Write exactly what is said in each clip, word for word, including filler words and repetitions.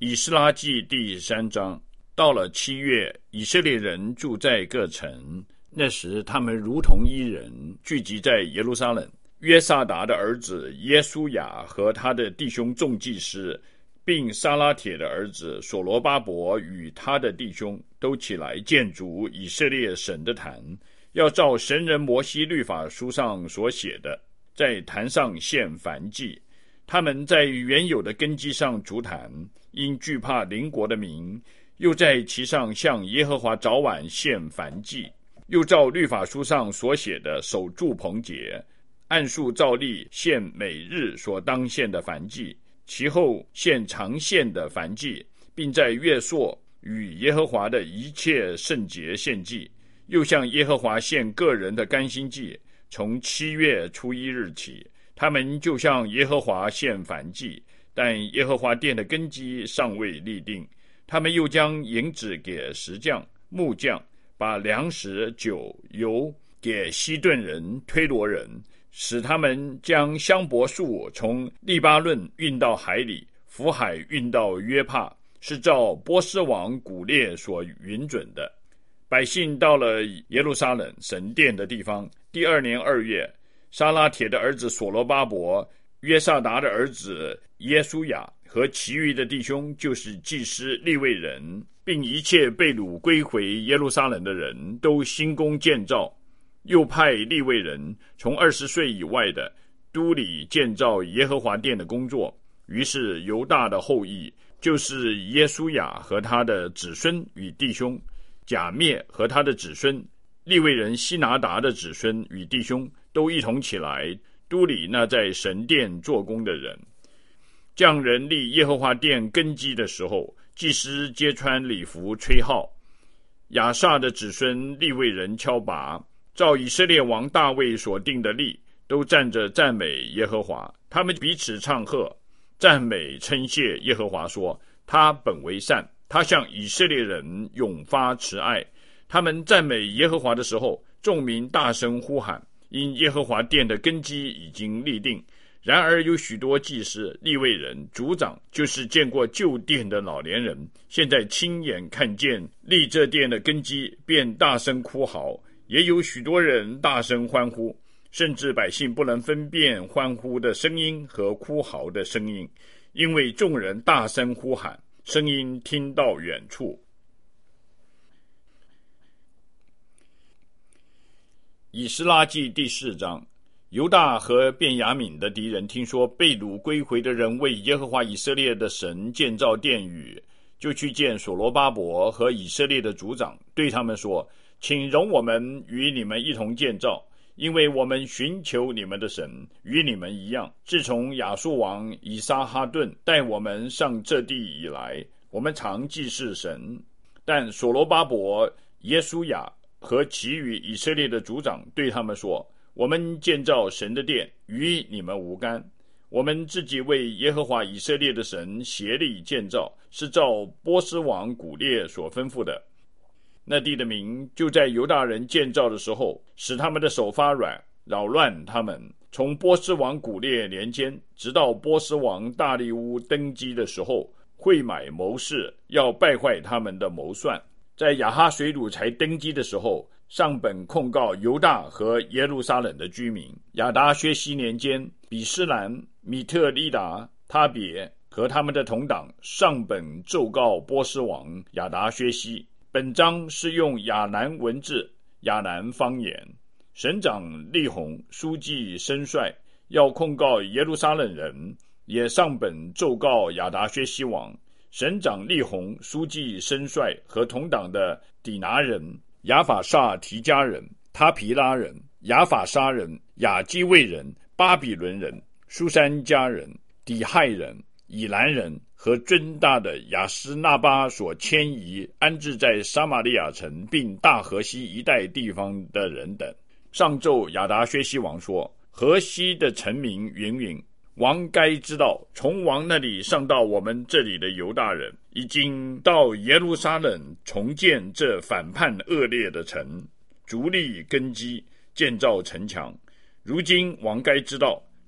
以斯拉记第三章。到了七月，以色列人住在各城，那时他们如同一人，聚集在耶路撒冷。约萨达的儿子耶书亚和他的弟兄众祭司，并撒拉铁的儿子所罗巴伯与他的弟兄，都起来建筑以色列神的坛，要照神人摩西律法书上所写的，在坛上献燔祭。他们在原有的根基上筑坛，因惧怕邻国的民，又在其上向耶和华早晚献燔祭，又照律法书上所写的守住棚节，按数照例献每日所当献的燔祭，其后献常献的燔祭，并在月朔与耶和华的一切圣节献祭，又向耶和华献个人的甘心祭。从七月初一日起，他们就向耶和华献燔祭，但耶和华殿的根基尚未立定。他们又将银子给石匠、木匠，把粮食、酒、油给西顿人、推罗人，使他们将香柏树从利巴嫩运到海里，福海运到约帕，是照波斯王古列所允准的。百姓到了耶路撒冷神殿的地方，第二年二月，撒拉铁的儿子所罗巴伯、约萨达的儿子耶书亚和其余的弟兄，就是祭司、利未人，并一切被掳归回耶路撒冷的人，都兴工建造。又派利未人从二十岁以外的都里建造耶和华殿的工作。于是犹大的后裔，就是耶书亚和他的子孙与弟兄，甲灭和他的子孙，利未人西拿达的子孙与弟兄，都一同起来都里那在神殿做工的人。匠人立耶和华殿根基的时候，祭司皆穿礼服吹号。亚萨的子孙利未人敲拔，照以色列王大卫所定的例，都站着赞美耶和华。他们彼此唱和，赞美称谢耶和华，说他本为善，他向以色列人永发慈爱。他们赞美耶和华的时候，众民大声呼喊，因耶和华殿的根基已经立定。然而有许多祭司、利未人、族长，就是见过旧殿的老年人，现在亲眼看见立这殿的根基，便大声哭嚎。也有许多人大声欢呼，甚至百姓不能分辨欢呼的声音和哭嚎的声音，因为众人大声呼喊，声音听到远处。以斯拉记第四章。犹大和便雅悯的敌人听说被掳归回的人为耶和华以色列的神建造殿宇，就去见所罗巴伯和以色列的族长，对他们说，请容我们与你们一同建造，因为我们寻求你们的神，与你们一样。自从亚述王以撒哈顿带我们上这地以来，我们常祭祀神。但所罗巴伯、耶书亚和其余以色列的族长对他们说，我们建造神的殿，与你们无干。我们自己为耶和华以色列的神协力建造，是照波斯王古列所吩咐的。那地的民就在犹大人建造的时候，使他们的手发软，扰乱他们。从波斯王古列年间，直到波斯王大利乌登基的时候，会买谋士，要败坏他们的谋算。在亚哈水鲁才登基的时候，上本控告犹大和耶路撒冷的居民。亚达薛西年间，比施兰、米特利达、他别和他们的同党上本奏告波斯王亚达薛西。本章是用亚兰文字、亚兰方言。省长利宏、书记申帅要控告耶路撒冷人，也上本奏告亚达薛西王。省长利宏、书记申帅和同党的底拿人、亚法萨提加人、他皮拉人、亚法沙人、亚基卫人、巴比伦人、苏珊加人、底亥人、以兰人和尊大的亚斯纳巴所迁移安置在撒玛利亚城并大河西一带地方的人等，上奏亚达薛西王说，河西的臣民云云，王该知道，从王那里上到我们这里的犹大人，已经到耶路撒冷重建这反叛恶劣的城，逐立根基，建造城墙。如今王该知道，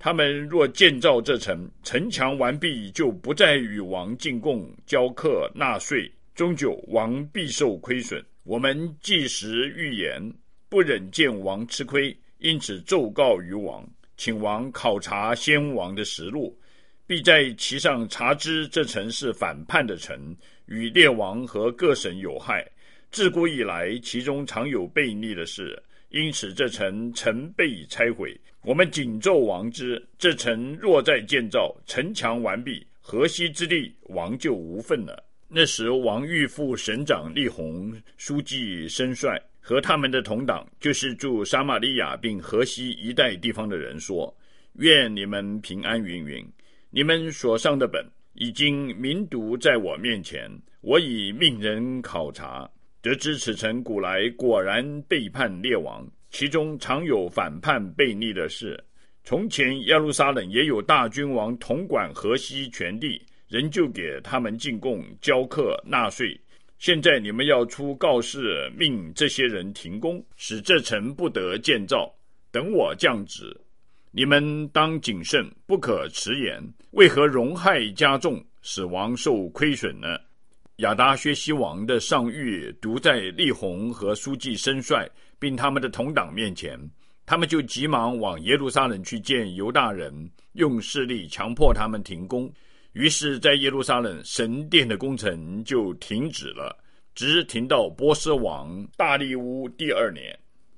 他们若建造这城，城墙完毕，就不再与王进贡、交课、纳税，终究王必受亏损。我们既时预言，不忍见王吃亏，因此奏告于王，请王考察先王的实录，必在其上查知这城是反叛的城，与列王和各省有害。自古以来，其中常有悖逆的事，因此这城曾被拆毁。我们谨奏王之，这城若再建造，城墙完毕，河西之地，王就无份了。那时王谕父省长利宏、书记申帅和他们的同党，就是住撒玛利亚并河西一带地方的人说：愿你们平安云云。你们所上的本已经明读在我面前，我已命人考察，得知此城古来果然背叛列王，其中常有反叛悖逆的事。从前耶路撒冷也有大君王统管河西全地，人就给他们进贡、交课、纳税。现在你们要出告示，命这些人停工，使这城不得建造，等我降旨。你们当谨慎，不可迟延。为何容害加重，使王受亏损呢？亚达薛西王的上谕读在利宏和书记申帅并他们的同党面前，他们就急忙往耶路撒冷去见犹大人，用势力强迫他们停工。于是在耶路撒冷神殿的工程就停止了，直停到波斯王大利乌第二年。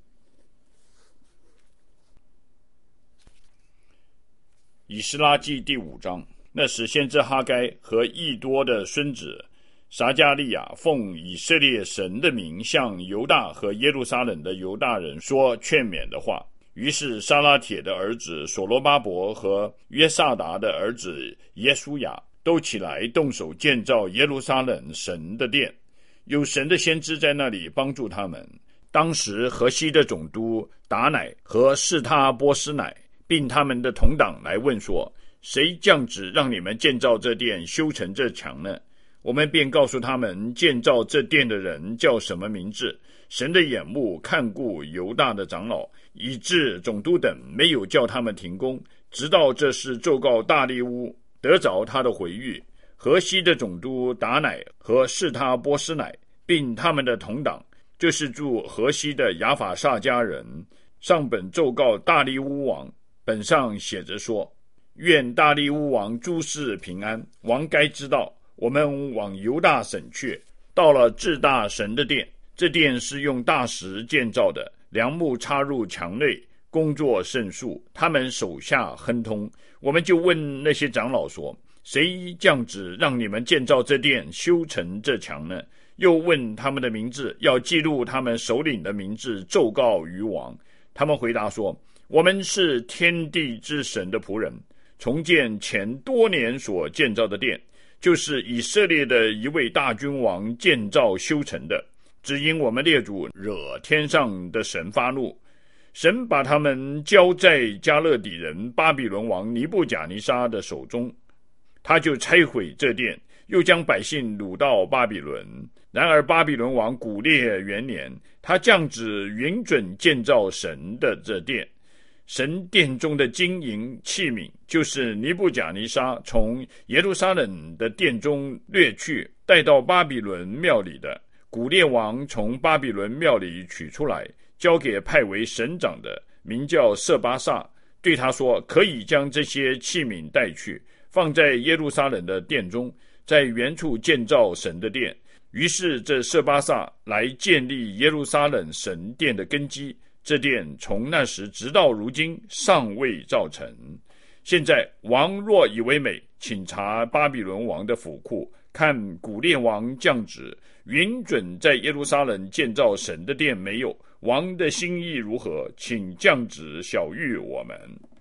以斯拉记第五章。那时先知哈该和益多的孙子撒迦利亚奉以色列神的名向犹大和耶路撒冷的犹大人说劝勉的话。于是撒拉铁的儿子所罗巴伯和约萨达的儿子耶书亚都起来动手建造耶路撒冷神的殿，有神的先知在那里帮助他们。当时河西的总督达乃和示他波斯乃并他们的同党来问说：谁降旨让你们建造这殿，修成这墙呢？我们便告诉他们，建造这殿的人叫什么名字。神的眼目看顾犹大的长老，以致总督等没有叫他们停工，直到这事奏告大利乌，得着他的回谕。河西的总督达乃和示他波斯乃并他们的同党，就是住河西的亚法萨家人，上本奏告大利乌王。本上写着说：愿大利乌王诸事平安。王该知道，我们往犹大省去，到了至大神的殿，这殿是用大石建造的，梁木插入墙内，工作甚速，他们手下亨通。我们就问那些长老说：谁降旨让你们建造这殿，修成这墙呢？又问他们的名字，要记录他们首领的名字，奏告于王。他们回答说：我们是天地之神的仆人，重建前多年所建造的殿，就是以色列的一位大君王建造修成的。只因我们列祖惹天上的神发怒，神把他们交在加勒底人巴比伦王尼布甲尼撒的手中，他就拆毁这殿，又将百姓掳到巴比伦。然而巴比伦王古列元年，他降旨允准建造神的这殿。神殿中的金银器皿，就是尼布甲尼撒从耶路撒冷的殿中掠去，带到巴比伦庙里的，古列王从巴比伦庙里取出来，交给派为省长的，名叫色巴萨，对他说：可以将这些器皿带去，放在耶路撒冷的殿中，在原处建造神的殿。于是这色巴萨来建立耶路撒冷神殿的根基，这殿从那时直到如今尚未造成。现在王若以为美，请查巴比伦王的府库，看古列王降旨允准在耶路撒冷建造神的殿没有，王的心意如何，请降旨晓谕我们。